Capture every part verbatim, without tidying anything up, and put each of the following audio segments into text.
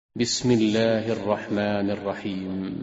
بسم الله الرحمن الرحيم.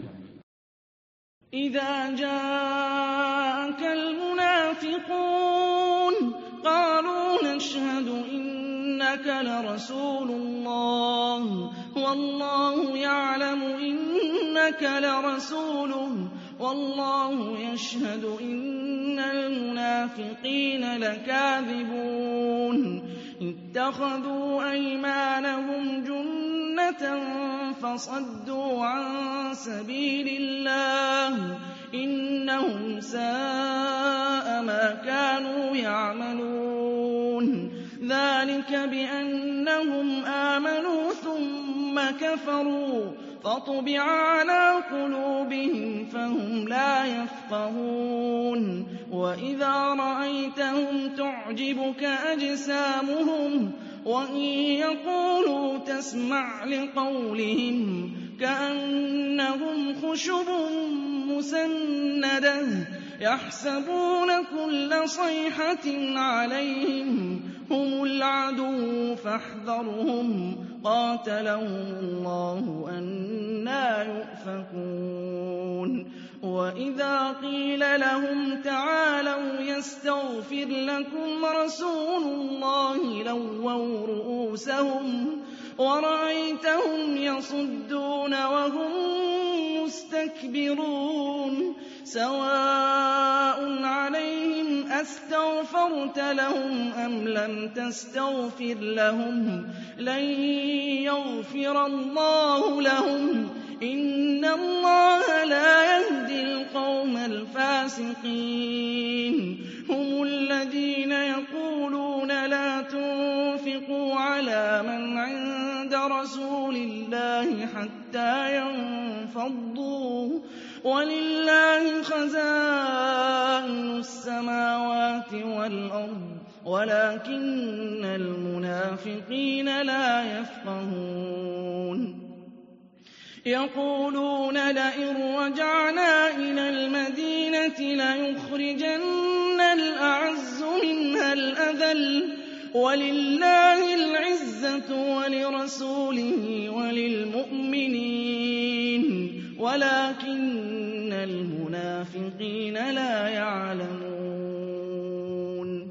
إذا جاءك المنافقون قالوا نشهد إنك لرسول الله والله يعلم إنك لرسوله والله يشهد إن المنافقين لكاذبون اتخذوا أيمانهم جنة فصدوا عن سبيل الله إنهم ساء ما كانوا يعملون ذلك بأنهم آمنوا ثم كفروا فطبع على قلوبهم فهم لا يفقهون وإذا رأيتهم تعجبك أجسامهم وإن يقولوا تسمع لقولهم كأنهم خشب مسندة يحسبون كل صيحة عليهم هم العدو فاحذرهم قاتلهم الله أنى يؤفكون وإذا قيل لهم تعالوا يستغفر لكم رسول الله لووا رؤوسهم ورأيتهم يصدون وهم مستكبرون سواء عليهم أستغفرت لهم أم لم تستغفر لهم لن يغفر الله لهم إن الله لا يهدي القوم الفاسقين هم الذين يقولون لا تنفقوا على من عند رسول الله حتى ينفضوا ولله خزائن السماوات والأرض ولكن المنافقين لا يفقهون يقولون لئن رجعنا إلى المدينة ليخرجن الأعز منها الأذل ولله العزة ولرسوله وللمؤمنين ولكن المنافقين لا يعلمون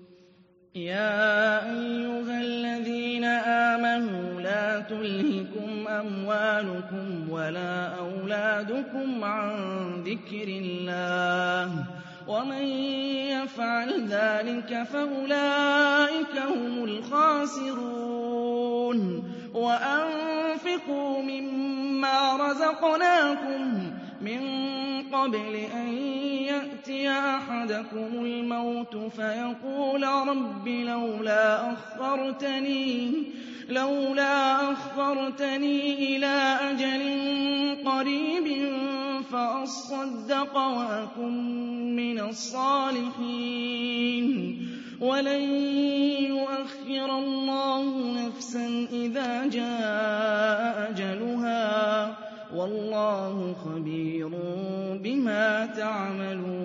يا أيها الذين آمنوا لا تلهكم أموالكم ولا أولادكم عن ذكر الله ومن يفعل ذلك فأولئك هم الخاسرون وأنفقوا مما رزقناكم من قبل أن يأتي أحدكم الموت فيقول رب لولا أخرتني لولا أخرتني إلى أجل قريب فأصدق وأكن من الصالحين ولن يؤخر الله نفسا إذا جاء أجلها والله خبير بما تعملون